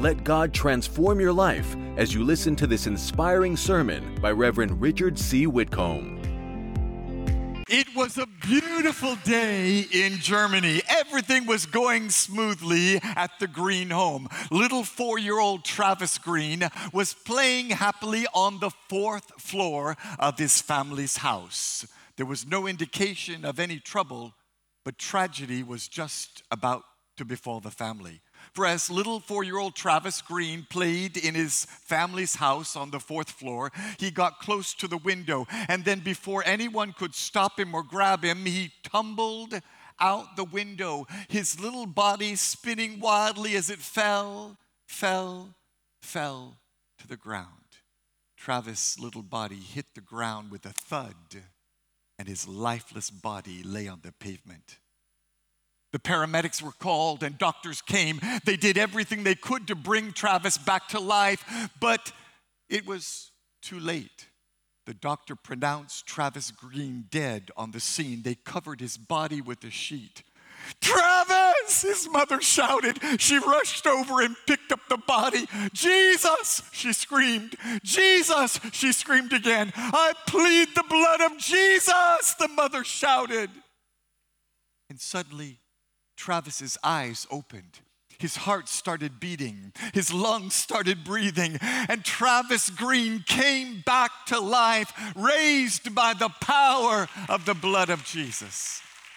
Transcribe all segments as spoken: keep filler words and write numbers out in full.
Let God transform your life as you listen to this inspiring sermon by Reverend Richard C. Whitcomb. It was a beautiful day in Germany. Everything was going smoothly at the Green home. Little four-year-old Travis Green was playing happily on the fourth floor of his family's house. There was no indication of any trouble, but tragedy was just about to befall the family. For as little four-year-old Travis Green played in his family's house on the fourth floor, he got close to the window, and then before anyone could stop him or grab him, he tumbled out the window, his little body spinning wildly as it fell, fell, fell to the ground. Travis' little body hit the ground with a thud, and his lifeless body lay on the pavement. The paramedics were called and doctors came. They did everything they could to bring Travis back to life, but it was too late. The doctor pronounced Travis Green dead on the scene. They covered his body with a sheet. "Travis!" his mother shouted. She rushed over and picked up the body. "Jesus!" she screamed. "Jesus!" she screamed again. "I plead the blood of Jesus!" the mother shouted. And suddenly, Travis's eyes opened. His heart started beating. His lungs started breathing. And Travis Green came back to life, raised by the power of the blood of Jesus.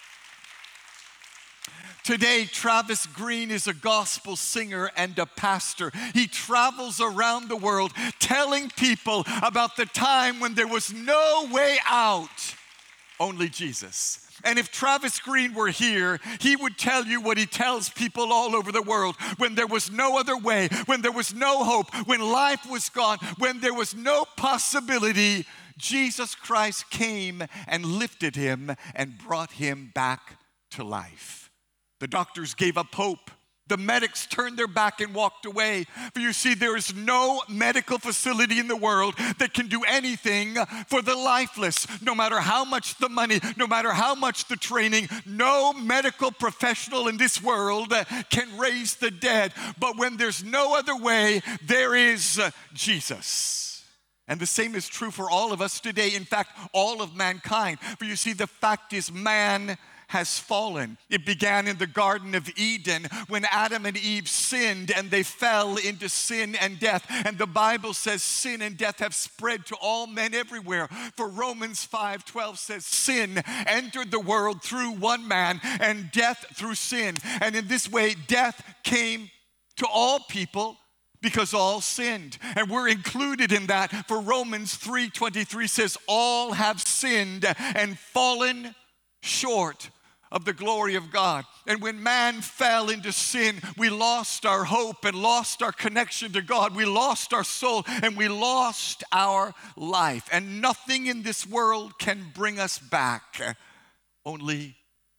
Today, Travis Green is a gospel singer and a pastor. He travels around the world telling people about the time when there was no way out, only Jesus. And if Travis Green were here, he would tell you what he tells people all over the world. When there was no other way, when there was no hope, when life was gone, when there was no possibility, Jesus Christ came and lifted him and brought him back to life. The doctors gave up hope. The medics turned their back and walked away. For you see, there is no medical facility in the world that can do anything for the lifeless. No matter how much the money, no matter how much the training, no medical professional in this world can raise the dead. But when there's no other way, there is Jesus. And the same is true for all of us today. In fact, all of mankind. For you see, the fact is, man has fallen. It began in the Garden of Eden when Adam and Eve sinned and they fell into sin and death. And the Bible says sin and death have spread to all men everywhere. For Romans five twelve says sin entered the world through one man and death through sin. And in this way, death came to all people because all sinned. And we're included in that. For Romans three twenty-three says all have sinned and fallen short of the glory of God. And when man fell into sin, we lost our hope and lost our connection to God. We lost our soul and we lost our life. And nothing in this world can bring us back, only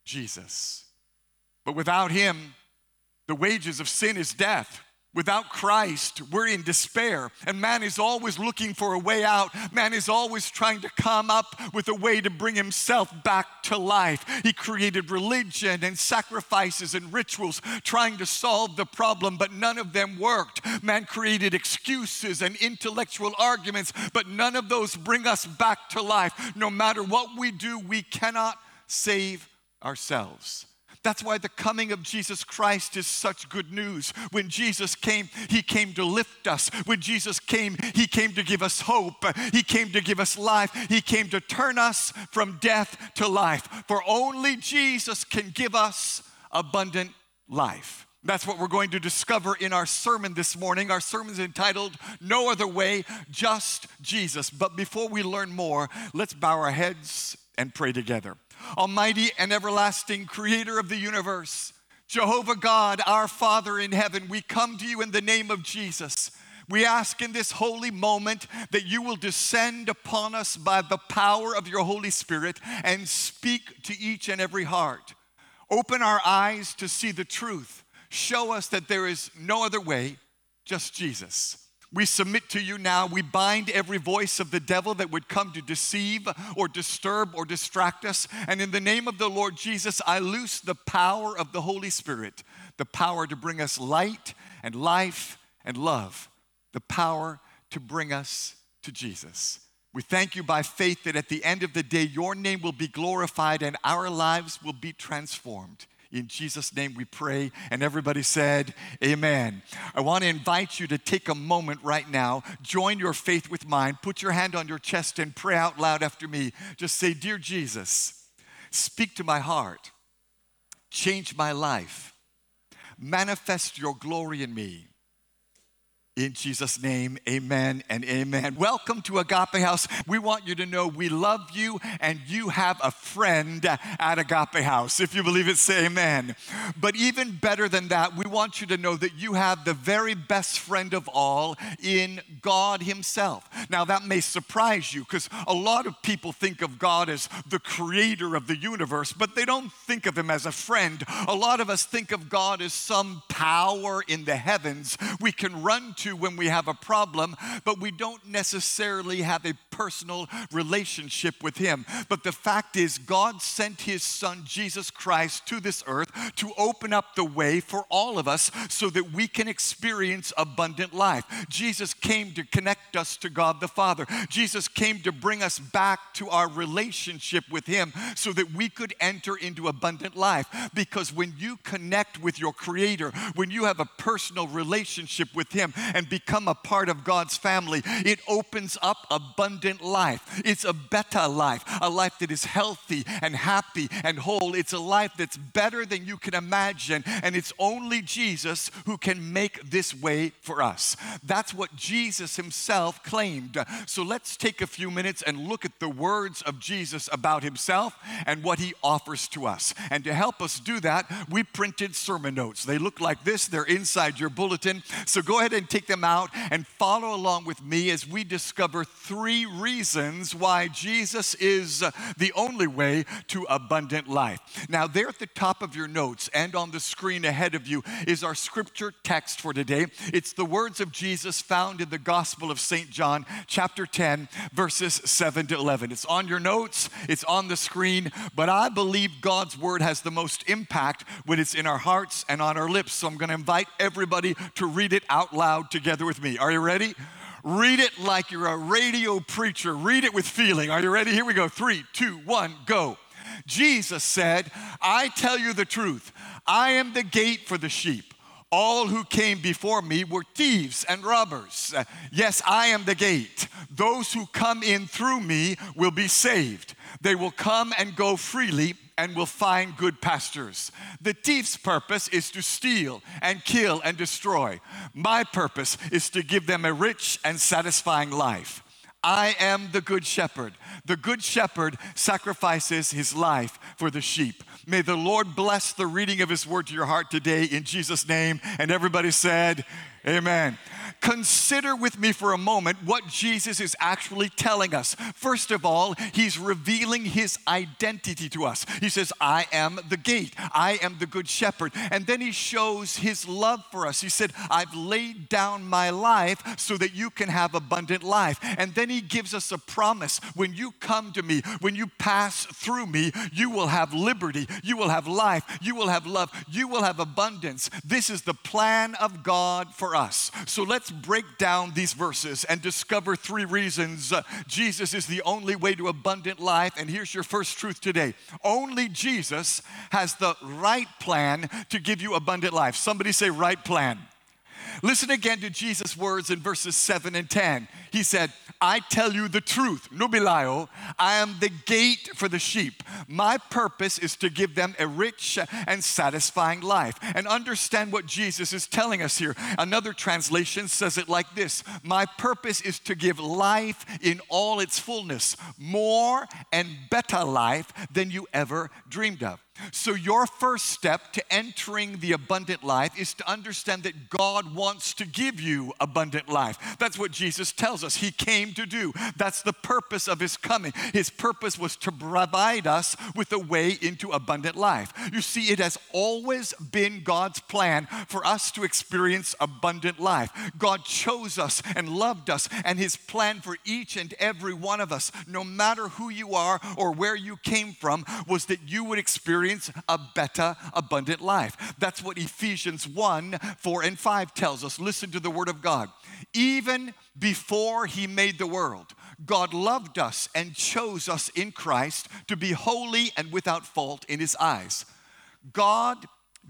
Jesus. But without him, the wages of sin is death. Without Christ, we're in despair. And man is always looking for a way out. Man is always trying to come up with a way to bring himself back to life. He created religion and sacrifices and rituals trying to solve the problem, but none of them worked. Man created excuses and intellectual arguments, but none of those bring us back to life. No matter what we do, we cannot save ourselves. That's why the coming of Jesus Christ is such good news. When Jesus came, he came to lift us. When Jesus came, he came to give us hope. He came to give us life. He came to turn us from death to life. For only Jesus can give us abundant life. That's what we're going to discover in our sermon this morning. Our sermon is entitled, No Other Way, Just Jesus. But before we learn more, let's bow our heads and pray together. Almighty and everlasting creator of the universe, Jehovah God, our Father in heaven, we come to you in the name of Jesus. We ask in this holy moment that you will descend upon us by the power of your Holy Spirit and speak to each and every heart. Open our eyes to see the truth. Show us that there is no other way, just Jesus. We submit to you now. We bind every voice of the devil that would come to deceive or disturb or distract us. And in the name of the Lord Jesus, I loose the power of the Holy Spirit, the power to bring us light and life and love, the power to bring us to Jesus. We thank you by faith that at the end of the day, your name will be glorified and our lives will be transformed. In Jesus' name we pray, and everybody said, amen. I want to invite you to take a moment right now, join your faith with mine, put your hand on your chest and pray out loud after me. Just say, dear Jesus, speak to my heart, change my life, manifest your glory in me. In Jesus' name, amen and amen. Welcome to Agape House. We want you to know we love you and you have a friend at Agape House. If you believe it, say amen. But even better than that, we want you to know that you have the very best friend of all in God himself. Now that may surprise you because a lot of people think of God as the creator of the universe, but they don't think of him as a friend. A lot of us think of God as some power in the heavens we can run to when we have a problem, but we don't necessarily have a personal relationship with him. But the fact is, God sent his son, Jesus Christ, to this earth to open up the way for all of us so that we can experience abundant life. Jesus came to connect us to God the Father. Jesus came to bring us back to our relationship with him so that we could enter into abundant life. Because when you connect with your Creator, when you have a personal relationship with him, and become a part of God's family, it opens up abundant life. It's a better life, a life that is healthy and happy and whole. It's a life that's better than you can imagine, and it's only Jesus who can make this way for us. That's what Jesus himself claimed. So let's take a few minutes and look at the words of Jesus about himself and what he offers to us. And to help us do that, we printed sermon notes. They look like this. They're inside your bulletin. So go ahead and take them out and follow along with me as we discover three reasons why Jesus is the only way to abundant life. Now, there at the top of your notes and on the screen ahead of you is our scripture text for today. It's the words of Jesus found in the Gospel of Saint John, chapter ten, verses seven to eleven. It's on your notes, it's on the screen, but I believe God's word has the most impact when it's in our hearts and on our lips. So I'm going to invite everybody to read it out loud together with me. Are you ready? Read it like you're a radio preacher. Read it with feeling. Are you ready? Here we go. Three, two, one, go. Jesus said, I tell you the truth. I am the gate for the sheep. All who came before me were thieves and robbers. Uh, yes, I am the gate. Those who come in through me will be saved. They will come and go freely and will find good pastures. The thief's purpose is to steal and kill and destroy. My purpose is to give them a rich and satisfying life. I am the good shepherd. The good shepherd sacrifices his life for the sheep. May the Lord bless the reading of his word to your heart today in Jesus' name. And everybody said, amen. Consider with me for a moment what Jesus is actually telling us. First of all, he's revealing his identity to us. He says, I am the gate. I am the good shepherd. And then he shows his love for us. He said, I've laid down my life so that you can have abundant life. And then he gives us a promise. When you come to me, when you pass through me, you will have liberty. You will have life. You will have love. You will have abundance. This is the plan of God for us. So let's break down these verses and discover three reasons uh, Jesus is the only way to abundant life. And here's your first truth today. Only Jesus has the right plan to give you abundant life. Somebody say right plan. Listen again to Jesus' words in verses seven and ten. He said, I tell you the truth, nubilao, I am the gate for the sheep. My purpose is to give them a rich and satisfying life. And understand what Jesus is telling us here. Another translation says it like this. My purpose is to give life in all its fullness, more and better life than you ever dreamed of. So your first step to entering the abundant life is to understand that God wants to give you abundant life. That's what Jesus tells tells us he came to do. That's the purpose of his coming. His purpose was to provide us with a way into abundant life. You see, it has always been God's plan for us to experience abundant life. God chose us and loved us, and his plan for each and every one of us, no matter who you are or where you came from, was that you would experience a better, abundant life. That's what Ephesians one, four, and five tells us. Listen to the word of God. Even before he made the world, God loved us and chose us in Christ to be holy and without fault in his eyes. God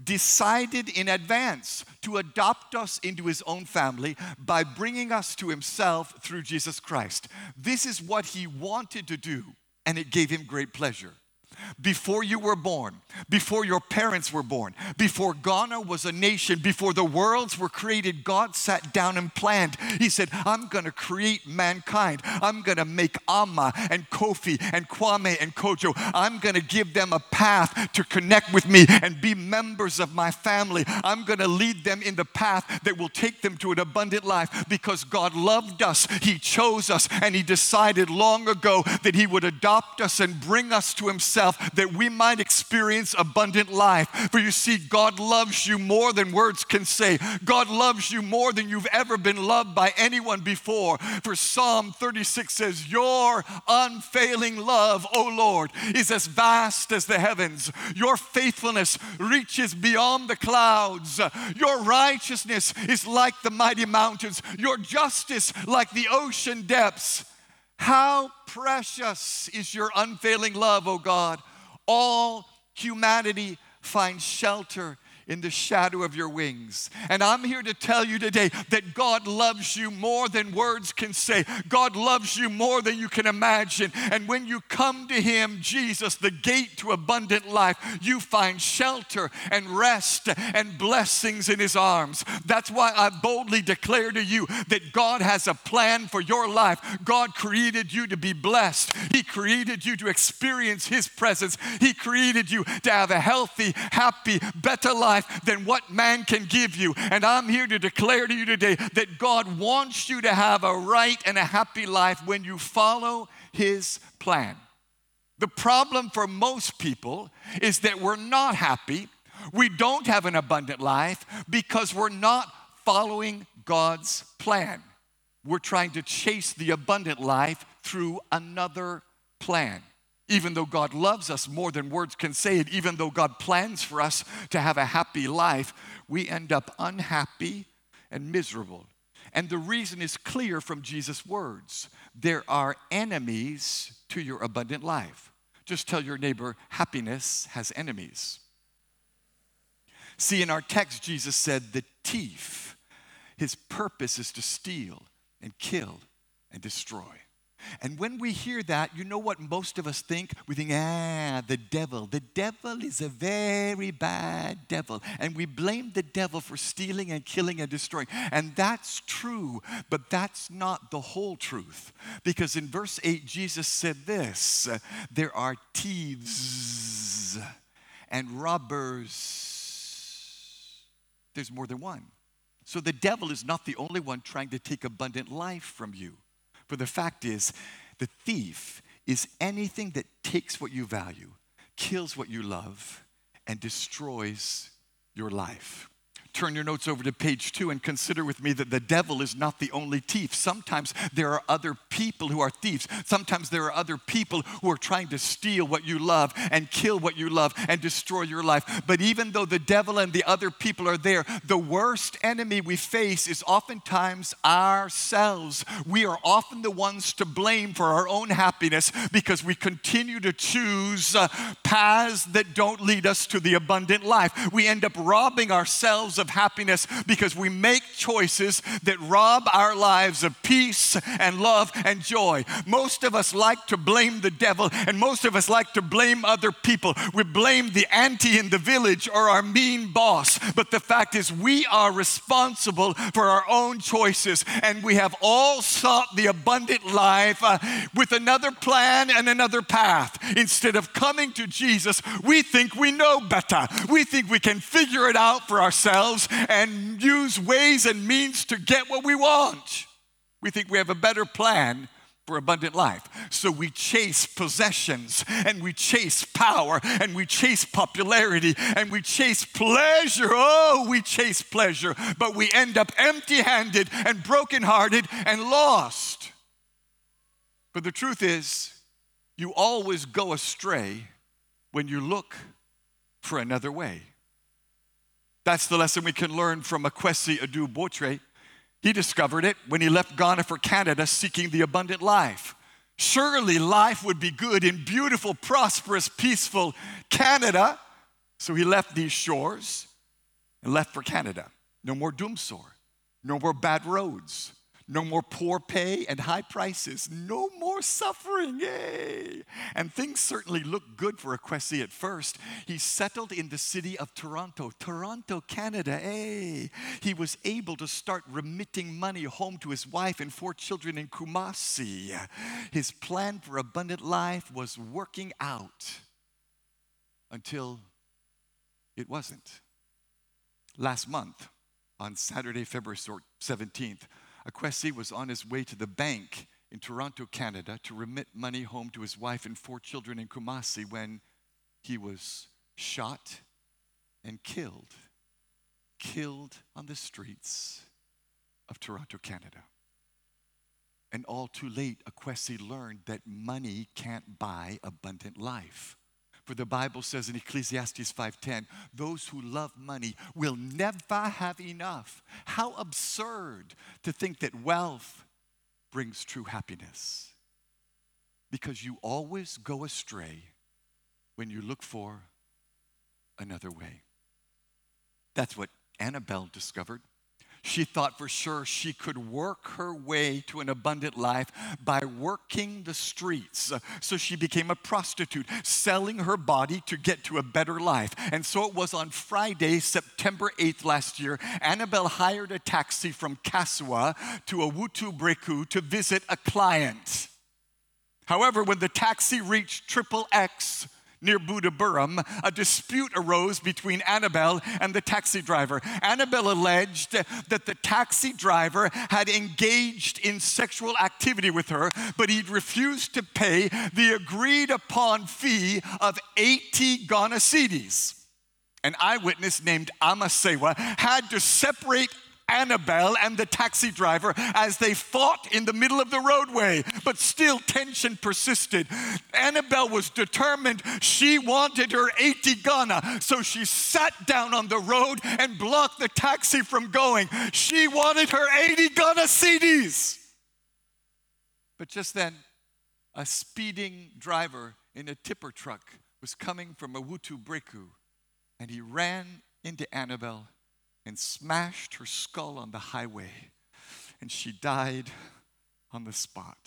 decided in advance to adopt us into his own family by bringing us to himself through Jesus Christ. This is what he wanted to do, and it gave him great pleasure. Before you were born, before your parents were born, before Ghana was a nation, before the worlds were created, God sat down and planned. He said, I'm going to create mankind. I'm going to make Amma and Kofi and Kwame and Kojo. I'm going to give them a path to connect with me and be members of my family. I'm going to lead them in the path that will take them to an abundant life because God loved us. He chose us, and he decided long ago that he would adopt us and bring us to himself, that we might experience abundant life. For you see, God loves you more than words can say. God loves you more than you've ever been loved by anyone before. For Psalm thirty-six says, your unfailing love, O Lord, is as vast as the heavens. Your faithfulness reaches beyond the clouds. Your righteousness is like the mighty mountains. Your justice like the ocean depths. How precious is your unfailing love, O God. All humanity finds shelter in the shadow of your wings. And I'm here to tell you today that God loves you more than words can say. God loves you more than you can imagine. And when you come to him, Jesus, the gate to abundant life, you find shelter and rest and blessings in his arms. That's why I boldly declare to you that God has a plan for your life. God created you to be blessed. He created you to experience his presence. He created you to have a healthy, happy, better life than what man can give you. And I'm here to declare to you today that God wants you to have a right and a happy life when you follow his plan. The problem for most people is that we're not happy. We don't have an abundant life because we're not following God's plan. We're trying to chase the abundant life through another plan. Even though God loves us more than words can say it, even though God plans for us to have a happy life, we end up unhappy and miserable. And the reason is clear from Jesus' words. There are enemies to your abundant life. Just tell your neighbor, happiness has enemies. See, in our text, Jesus said, the thief, his purpose is to steal and kill and destroy. And when we hear that, you know what most of us think? We think, ah, the devil. The devil is a very bad devil. And we blame the devil for stealing and killing and destroying. And that's true, but that's not the whole truth. Because in verse eight, Jesus said this, there are thieves and robbers. There's more than one. So the devil is not the only one trying to take abundant life from you. For the fact is, the thief is anything that takes what you value, kills what you love, and destroys your life. Turn your notes over to page two and consider with me that the devil is not the only thief. Sometimes there are other people who are thieves. Sometimes there are other people who are trying to steal what you love and kill what you love and destroy your life. But even though the devil and the other people are there, the worst enemy we face is oftentimes ourselves. We are often the ones to blame for our own happiness because we continue to choose uh, paths that don't lead us to the abundant life. We end up robbing ourselves of happiness because we make choices that rob our lives of peace and love and joy. Most of us like to blame the devil, and most of us like to blame other people. We blame the auntie in the village or our mean boss. But the fact is, we are responsible for our own choices, and we have all sought the abundant life uh, with another plan and another path. Instead of coming to Jesus, we think we know better. We think we can figure it out for ourselves and use ways and means to get what we want. We think we have a better plan for abundant life. So we chase possessions, and we chase power, and we chase popularity, and we chase pleasure. Oh, we chase pleasure, but we end up empty-handed and brokenhearted and lost. But the truth is, you always go astray when you look for another way. That's the lesson we can learn from Akwesi Adu-Botre. He discovered it when he left Ghana for Canada seeking the abundant life. Surely life would be good in beautiful, prosperous, peaceful Canada. So he left these shores and left for Canada. No more doomsor, no more bad roads, no more poor pay and high prices, no more suffering, yay! And things certainly looked good for Akwesi at first. He settled in the city of Toronto, Toronto, Canada, hey! He was able to start remitting money home to his wife and four children in Kumasi. His plan for abundant life was working out until it wasn't. Last month, on Saturday, February seventeenth, Akwesi was on his way to the bank in Toronto, Canada, to remit money home to his wife and four children in Kumasi when he was shot and killed. Killed on the streets of Toronto, Canada. And all too late, Akwesi learned that money can't buy abundant life. For the Bible says in Ecclesiastes five ten, those who love money will never have enough. How absurd to think that wealth brings true happiness. Because you always go astray when you look for another way. That's what Annabelle discovered. She thought for sure she could work her way to an abundant life by working the streets. So she became a prostitute, selling her body to get to a better life. And so it was on Friday, September eighth last year, Annabelle hired a taxi from Kasua to Owutu Breku to visit a client. However, when the taxi reached Triple X, near Budaburam, a dispute arose between Annabelle and the taxi driver. Annabelle alleged that the taxi driver had engaged in sexual activity with her, but he'd refused to pay the agreed upon fee of eighty Ghana cedis. An eyewitness named Amasewa had to separate Annabelle and the taxi driver as they fought in the middle of the roadway, but still tension persisted. Annabelle was determined. She wanted her eighty Ghana, so she sat down on the road and blocked the taxi from going. She wanted her eighty Ghana cedis. But just then, a speeding driver in a tipper truck was coming from Owutu Breku, and he ran into Annabelle and smashed her skull on the highway, and she died on the spot.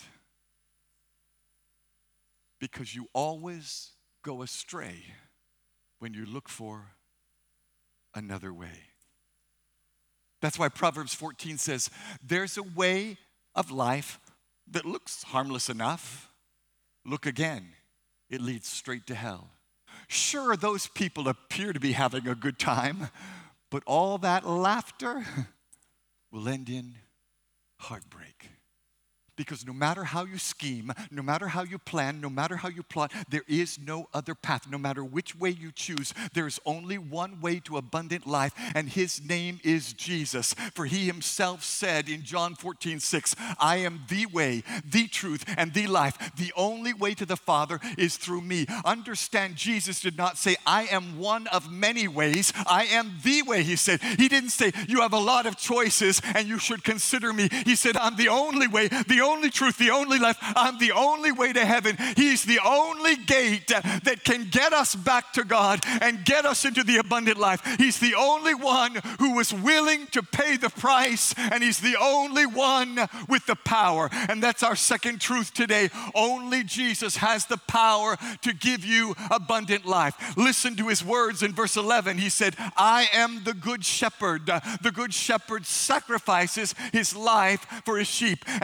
Because you always go astray when you look for another way. That's why Proverbs fourteen says, there's a way of life that looks harmless enough. Look again, it leads straight to hell. Sure, those people appear to be having a good time, but all that laughter will end in heartbreak. Because no matter how you scheme, no matter how you plan, no matter how you plot, there is no other path. No matter which way you choose, there is only one way to abundant life, and his name is Jesus. For he himself said in John fourteen six, I am the way, the truth, and the life. The only way to the Father is through me. Understand, Jesus did not say, I am one of many ways. I am the way, he said. He didn't say, you have a lot of choices and you should consider me. He said, I'm the only way, the only truth, the only life. I'm the only way to heaven. He's the only gate that can get us back to God and get us into the abundant life. He's the only one who was willing to pay the price, and he's the only one with the power. And that's our second truth today. Only Jesus has the power to give you abundant life. Listen to his words in verse eleven. He said, I am the good shepherd. The good shepherd sacrifices his life for his sheep. And under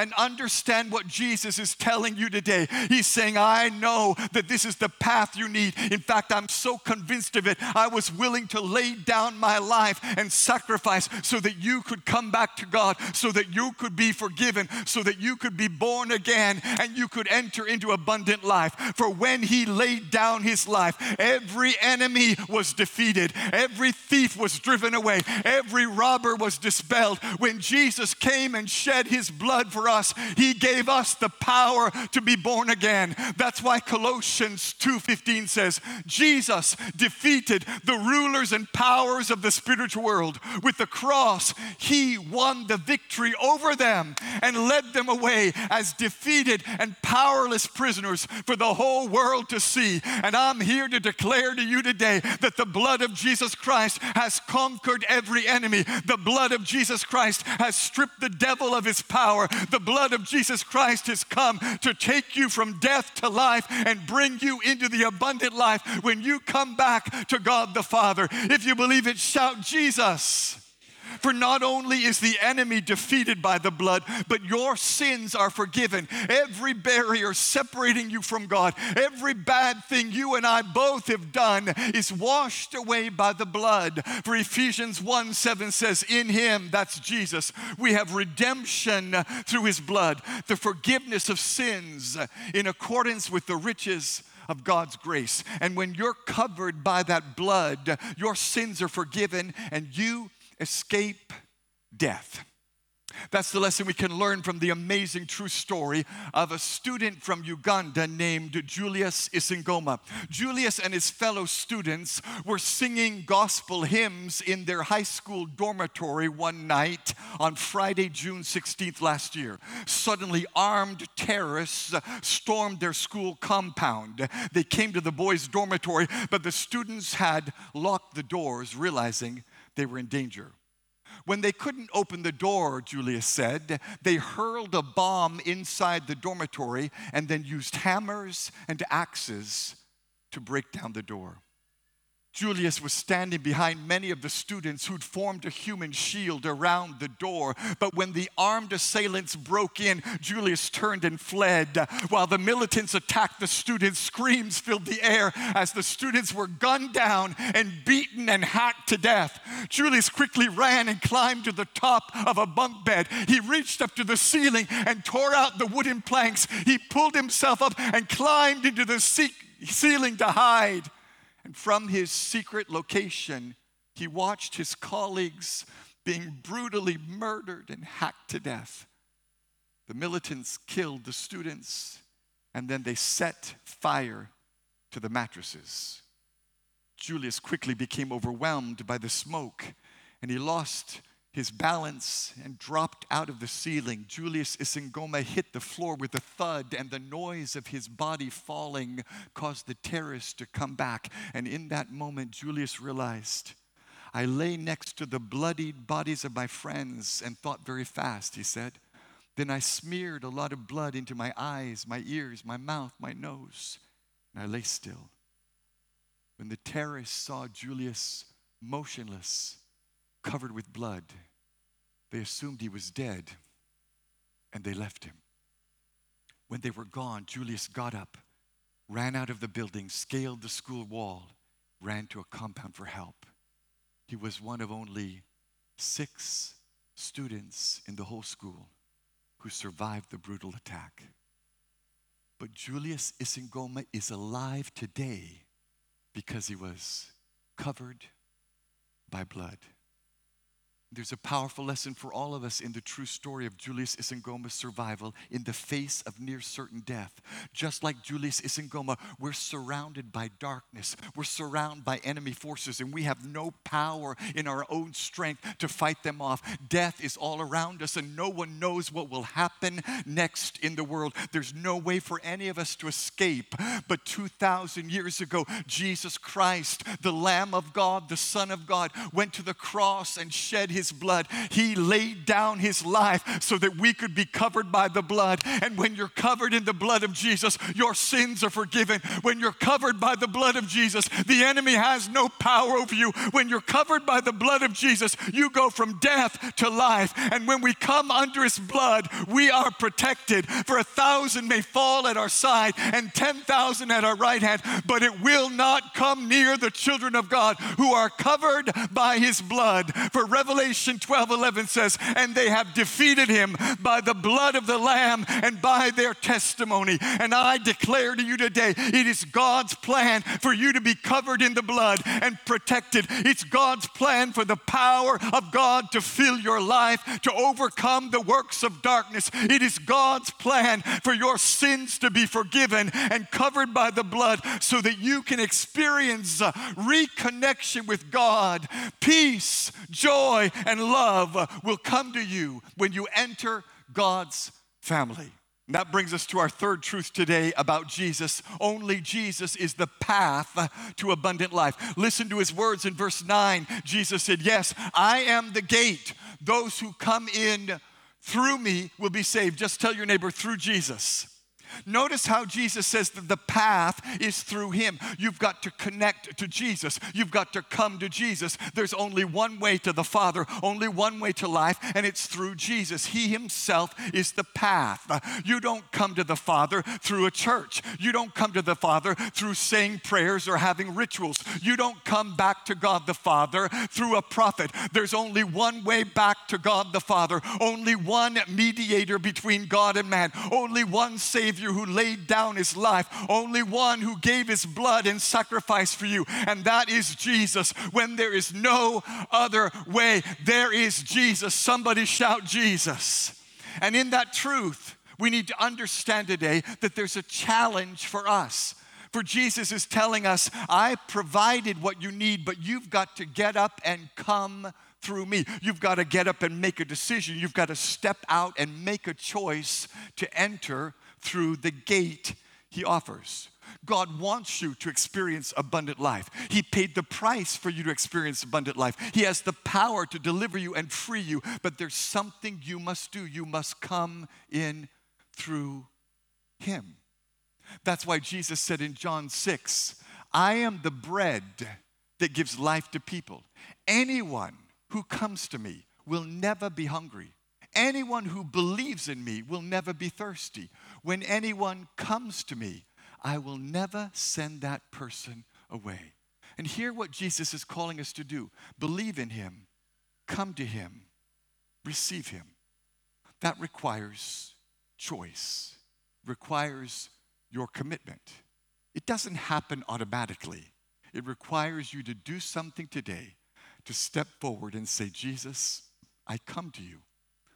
understand what Jesus is telling you today. He's saying, I know that this is the path you need. In fact, I'm so convinced of it, I was willing to lay down my life and sacrifice so that you could come back to God, so that you could be forgiven, so that you could be born again and you could enter into abundant life. For when he laid down his life, every enemy was defeated, every thief was driven away, every robber was dispelled. When Jesus came and shed his blood for us, he gave us the power to be born again. That's why Colossians two fifteen says, Jesus defeated the rulers and powers of the spiritual world. With the cross, he won the victory over them and led them away as defeated and powerless prisoners for the whole world to see. And I'm here to declare to you today that the blood of Jesus Christ has conquered every enemy. The blood of Jesus Christ has stripped the devil of his power. The blood of Jesus Christ has come to take you from death to life and bring you into the abundant life when you come back to God the Father. If you believe it, shout Jesus. For not only is the enemy defeated by the blood, but your sins are forgiven. Every barrier separating you from God, every bad thing you and I both have done is washed away by the blood. For Ephesians one seven says, in him, that's Jesus, we have redemption through his blood, the forgiveness of sins in accordance with the riches of God's grace. And when you're covered by that blood, your sins are forgiven and you escape death. That's the lesson we can learn from the amazing true story of a student from Uganda named Julius Isingoma. Julius and his fellow students were singing gospel hymns in their high school dormitory one night on Friday, June sixteenth last year. Suddenly, armed terrorists stormed their school compound. They came to the boys' dormitory, but the students had locked the doors, realizing they were in danger. When they couldn't open the door, Julius said, they hurled a bomb inside the dormitory and then used hammers and axes to break down the door. Julius was standing behind many of the students who'd formed a human shield around the door. But when the armed assailants broke in, Julius turned and fled. While the militants attacked the students, screams filled the air as the students were gunned down and beaten and hacked to death. Julius quickly ran and climbed to the top of a bunk bed. He reached up to the ceiling and tore out the wooden planks. He pulled himself up and climbed into the ce- ceiling to hide. And from his secret location, he watched his colleagues being brutally murdered and hacked to death. The militants killed the students, and then they set fire to the mattresses. Julius quickly became overwhelmed by the smoke, and he lost his balance and dropped out of the ceiling. Julius Isingoma hit the floor with a thud, and the noise of his body falling caused the terrorists to come back. And in that moment, Julius realized, I lay next to the bloodied bodies of my friends and thought very fast, he said. Then I smeared a lot of blood into my eyes, my ears, my mouth, my nose, and I lay still. When the terrorists saw Julius motionless, covered with blood, they assumed he was dead, and they left him. When they were gone, Julius got up, ran out of the building, scaled the school wall, ran to a compound for help. He was one of only six students in the whole school who survived the brutal attack. But Julius Isingoma is alive today because he was covered by blood. There's a powerful lesson for all of us in the true story of Julius Isingoma's survival in the face of near certain death. Just like Julius Isingoma, we're surrounded by darkness. We're surrounded by enemy forces, and we have no power in our own strength to fight them off. Death is all around us, and no one knows what will happen next in the world. There's no way for any of us to escape. But two thousand years ago, Jesus Christ, the Lamb of God, the Son of God, went to the cross and shed his his blood. He laid down his life so that we could be covered by the blood. And when you're covered in the blood of Jesus, your sins are forgiven. When you're covered by the blood of Jesus, the enemy has no power over you. When you're covered by the blood of Jesus, you go from death to life. And when we come under his blood, we are protected. For a thousand may fall at our side and ten thousand at our right hand, but it will not come near the children of God who are covered by his blood. For Revelation twelve eleven says, and they have defeated him by the blood of the Lamb and by their testimony. And I declare to you today, it is God's plan for you to be covered in the blood and protected. It's God's plan for the power of God to fill your life, to overcome the works of darkness. It is God's plan for your sins to be forgiven and covered by the blood so that you can experience uh, reconnection with God. Peace, joy, and love uh, will come to you when you enter God's family. And that brings us to our third truth today about Jesus. Only Jesus is the path to abundant life. Listen to his words in verse nine. Jesus said, yes, I am the gate. Those who come in through me will be saved. Just tell your neighbor, through Jesus. Notice how Jesus says that the path is through him. You've got to connect to Jesus. You've got to come to Jesus. There's only one way to the Father, only one way to life, and it's through Jesus. He himself is the path. You don't come to the Father through a church. You don't come to the Father through saying prayers or having rituals. You don't come back to God the Father through a prophet. There's only one way back to God the Father, only one mediator between God and man, only one Savior who laid down his life, only one who gave his blood and sacrifice for you, and that is Jesus. When there is no other way, there is Jesus. Somebody shout Jesus. And in that truth, we need to understand today that there's a challenge for us. For Jesus is telling us, I provided what you need, but you've got to get up and come through me. You've got to get up and make a decision. You've got to step out and make a choice to enter through the gate he offers. God wants you to experience abundant life. He paid the price for you to experience abundant life. He has the power to deliver you and free you, but there's something you must do. You must come in through him. That's why Jesus said in John six, I am the bread that gives life to people. Anyone who comes to me will never be hungry. Anyone who believes in me will never be thirsty. When anyone comes to me, I will never send that person away. And hear what Jesus is calling us to do. Believe in him, come to him, receive him. That requires choice, requires your commitment. It doesn't happen automatically. It requires you to do something today, to step forward and say, Jesus, I come to you.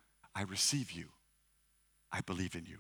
I receive you. I believe in you.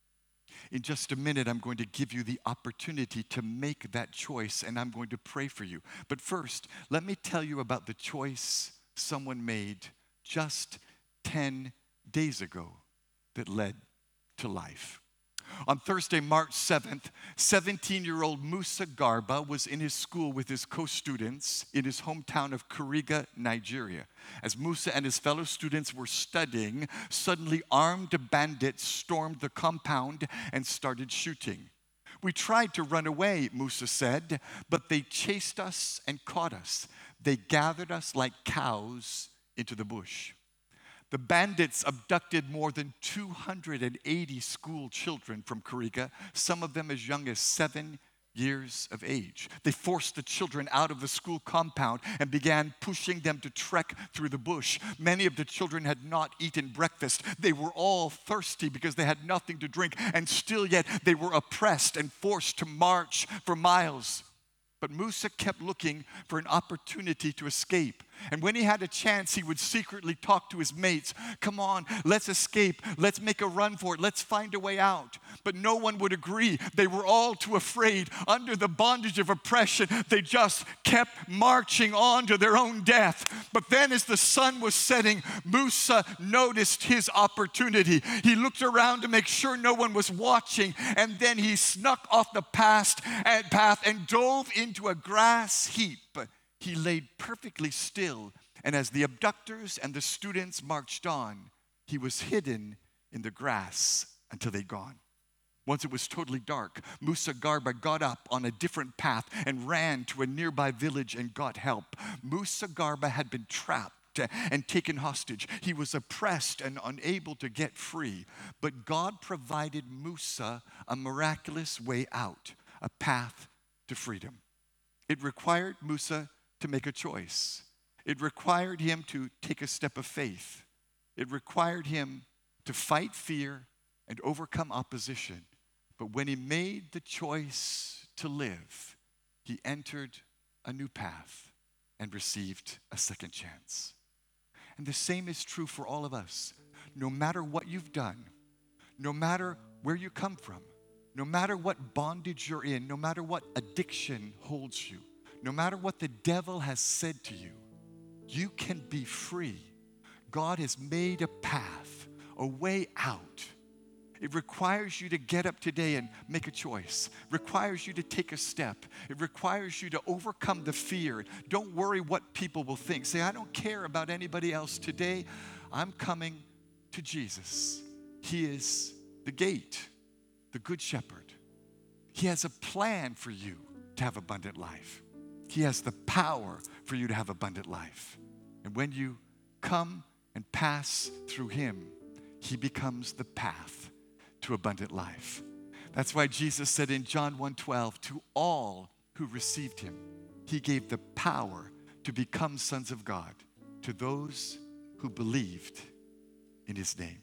In just a minute, I'm going to give you the opportunity to make that choice, and I'm going to pray for you. But first, let me tell you about the choice someone made just ten days ago that led to life. On Thursday, March seventh, seventeen-year-old Musa Garba was in his school with his co-students in his hometown of Kuriga, Nigeria. As Musa and his fellow students were studying, suddenly armed bandits stormed the compound and started shooting. We tried to run away, Musa said, but they chased us and caught us. They gathered us like cows into the bush. The bandits abducted more than two hundred eighty school children from Kuriga, some of them as young as seven years of age. They forced the children out of the school compound and began pushing them to trek through the bush. Many of the children had not eaten breakfast. They were all thirsty because they had nothing to drink, and still yet they were oppressed and forced to march for miles. But Musa kept looking for an opportunity to escape. And when he had a chance, he would secretly talk to his mates. Come on, let's escape. Let's make a run for it. Let's find a way out. But no one would agree. They were all too afraid. Under the bondage of oppression, they just kept marching on to their own death. But then as the sun was setting, Musa noticed his opportunity. He looked around to make sure no one was watching, and then he snuck off the path and dove into a grass heap. He laid perfectly still And as the abductors and the students marched on, he was hidden in the grass until they'd gone. Once it was totally dark, Musa Garba got up on a different path and ran to a nearby village and got help. Musa Garba had been trapped and taken hostage. He was oppressed and unable to get free. But God provided Musa a miraculous way out, a path to freedom. It required Musa to make a choice. It required him to take a step of faith. It required him to fight fear and overcome opposition. But when he made the choice to live, he entered a new path and received a second chance. And the same is true for all of us. No matter what you've done, no matter where you come from, no matter what bondage you're in, no matter what addiction holds you, no matter what the devil has said to you, you can be free. God has made a path, a way out. It requires you to get up today and make a choice. It requires you to take a step. It requires you to overcome the fear. Don't worry what people will think. Say, I don't care about anybody else today. I'm coming to Jesus. He is the gate, the good shepherd. He has a plan for you to have abundant life. He has the power for you to have abundant life. And when you come and pass through him, he becomes the path to abundant life. That's why Jesus said in John one twelve, to all who received him, he gave the power to become sons of God, to those who believed in his name.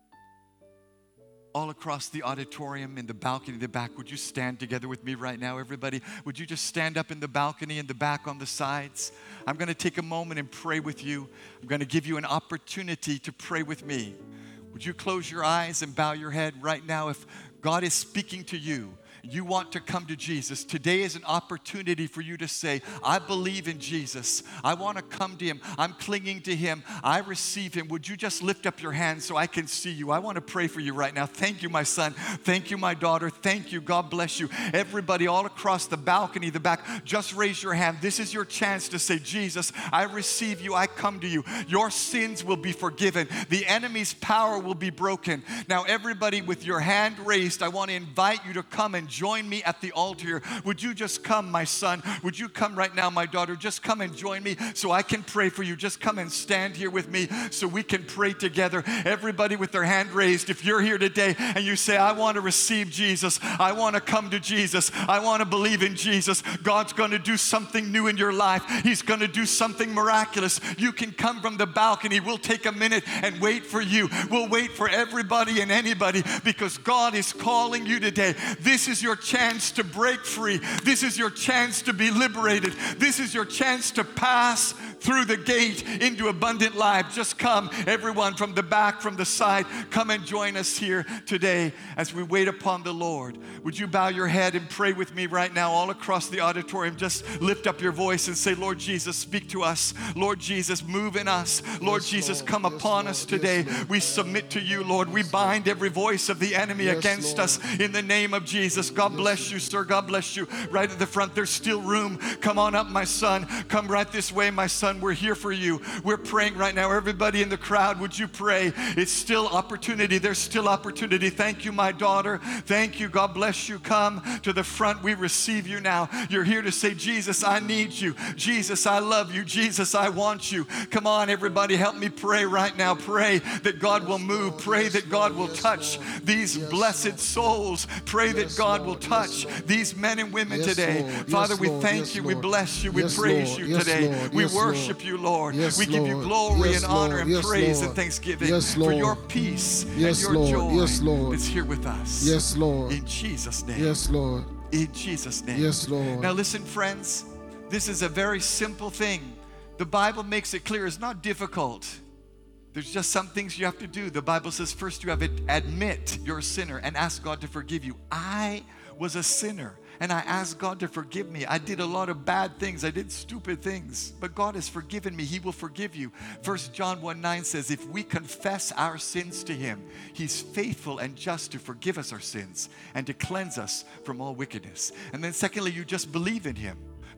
All across the auditorium, in the balcony in the back, would you stand together with me right now, everybody? Would you just stand up in the balcony, in the back, on the sides? I'm going to take a moment and pray with you. I'm going to give you an opportunity to pray with me. Would you close your eyes and bow your head right now? If God is speaking to you, you want to come to Jesus, today is an opportunity for you to say, I believe in Jesus. I want to come to him. I'm clinging to him. I receive him. Would you just lift up your hands so I can see you? I want to pray for you right now. Thank you, my son. Thank you, my daughter. Thank you. God bless you. Everybody all across the balcony, the back, just raise your hand. This is your chance to say, Jesus, I receive you. I come to you. Your sins will be forgiven. The enemy's power will be broken. Now, everybody with your hand raised, I want to invite you to come and join me at the altar. Would you just come, my son? Would you come right now, my daughter? Just come and join me so I can pray for you. Just come and stand here with me so we can pray together. Everybody with their hand raised, if you're here today and you say, I want to receive Jesus, I want to come to Jesus, I want to believe in Jesus, God's going to do something new in your life. He's going to do something miraculous. You can come from the balcony. We'll take a minute and wait for you. We'll wait for everybody and anybody because God is calling you today. This is your chance to break free. This is your chance to be liberated. This is your chance to pass through the gate into abundant life. Just come, everyone from the back, from the side, come and join us here today as we wait upon the Lord. Would you bow your head and pray with me right now all across the auditorium? Just lift up your voice and say, Lord Jesus, speak to us. Lord Jesus, move in us. Lord yes, Jesus, come yes, upon Lord. us today. Yes, we submit to you, Lord. We bind every voice of the enemy yes, against Lord. us in the name of Jesus. God bless you, sir. God bless you. Right at the front, there's still room. Come on up, my son. Come right this way, my son. We're here for you. We're praying right now. Everybody in the crowd, would you pray? It's still opportunity. There's still opportunity. Thank you, my daughter. Thank you. God bless you. Come to the front. We receive you now. You're here to say, Jesus, I need you. Jesus, I love you. Jesus, I want you. Come on, everybody. Help me pray right now. Pray that God will move. Pray that God will touch these blessed souls. Pray that God will touch these men and women today. Father, we thank you. We bless you. We praise you today. We worship you, Lord. Yes, we give you Lord. glory Yes, and honor Lord. and Yes, praise Lord. and thanksgiving Yes, for Lord. your peace Yes, and your Lord. joy Yes, Lord. that's here with us. Yes, Lord. In Jesus' name. Yes, Lord. In Jesus' name. Yes, Lord. Now listen, friends, this is a very simple thing. The Bible makes it clear. It's not difficult. There's just some things you have to do. The Bible says first you have to admit you're a sinner and ask God to forgive you. I was a sinner. And I asked God to forgive me. I did a lot of bad things. I did stupid things. But God has forgiven me. He will forgive you. First John one nine says, if we confess our sins to him, he's faithful and just to forgive us our sins and to cleanse us from all wickedness. And then secondly, you just believe in him.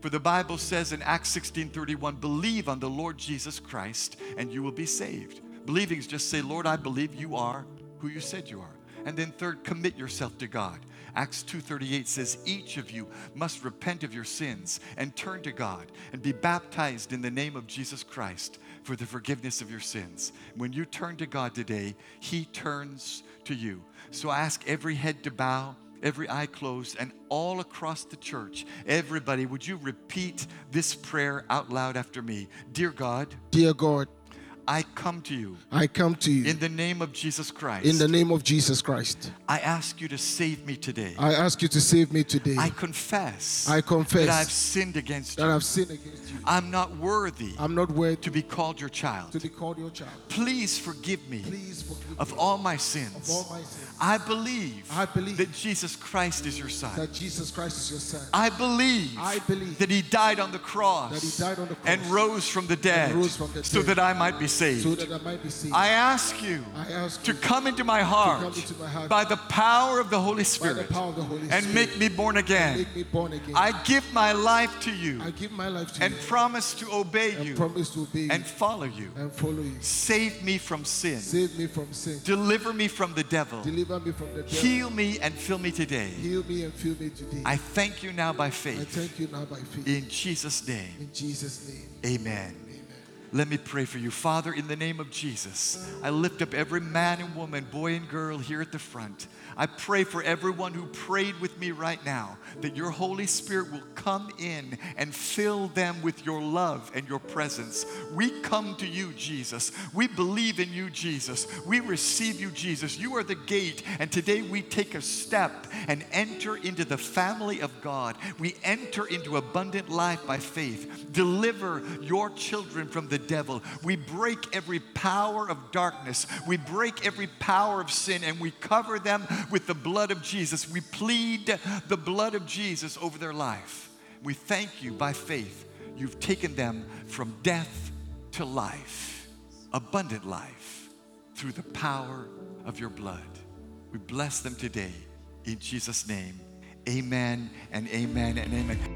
For the Bible says in Acts sixteen thirty-one, believe on the Lord Jesus Christ and you will be saved. Believing is just say, Lord, I believe you are who you said you are. And then third, commit yourself to God. Acts two thirty-eight says, each of you must repent of your sins and turn to God and be baptized in the name of Jesus Christ for the forgiveness of your sins. When you turn to God today, He turns to you. So I ask every head to bow, every eye closed, and all across the church, everybody, would you repeat this prayer out loud after me? Dear God, Dear God, I come to you I come to you in the name of Jesus Christ. in the name of Jesus Christ. I ask you to save me today. I ask you to save me today. I confess I confess that I've sinned against that you. I've sinned against you. I'm not worthy I'm not worthy to be called your child. to be called your child. Please forgive me Please forgive of me all my of sins. all my sins. I believe, I believe that Jesus Christ is your son. that Jesus Christ is your son. I believe, I believe that He died on the cross, that He died on the cross and rose from the dead, rose from the so dead, that I might be saved. so that I might be saved. I ask you I ask to you come into my heart, come into my heart by the power of the Holy by Spirit the power of the Holy and Spirit make me born again. make me born again. I give my life to you I give my life to and you promise to obey and you promise to obey you and follow you. and follow you. Save me from sin. Save me from sin. Deliver me from the devil. Deliver me from the devil. Heal me and fill me today. Heal me and fill me today. I thank you now by I faith. thank you now by faith. In Jesus' name, In Jesus' name. amen. Let me pray for you. Father, in the name of Jesus, I lift up every man and woman, boy and girl here at the front. I pray for everyone who prayed with me right now, that your Holy Spirit will come in and fill them with your love and your presence. We come to you, Jesus. We believe in you, Jesus. We receive you, Jesus. You are the gate, and today we take a step and enter into the family of God. We enter into abundant life by faith. Deliver your children from the devil. We break every power of darkness. We break every power of sin, and we cover them with the blood of Jesus. We plead the blood of Jesus over their life. We thank you by faith. You've taken them from death to life, abundant life, through the power of your blood. We bless them today in Jesus' name. Amen and amen and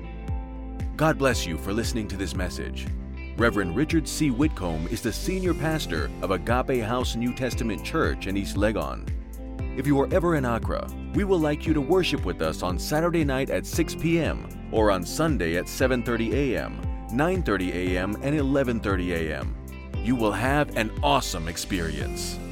amen. God bless you for listening to this message. Reverend Richard C. Whitcomb is the senior pastor of Agape House New Testament Church in East Legon. If you are ever in Accra, we would like you to worship with us on Saturday night at six p m or on Sunday at seven thirty a m, nine thirty a m, and eleven thirty a m You will have an awesome experience.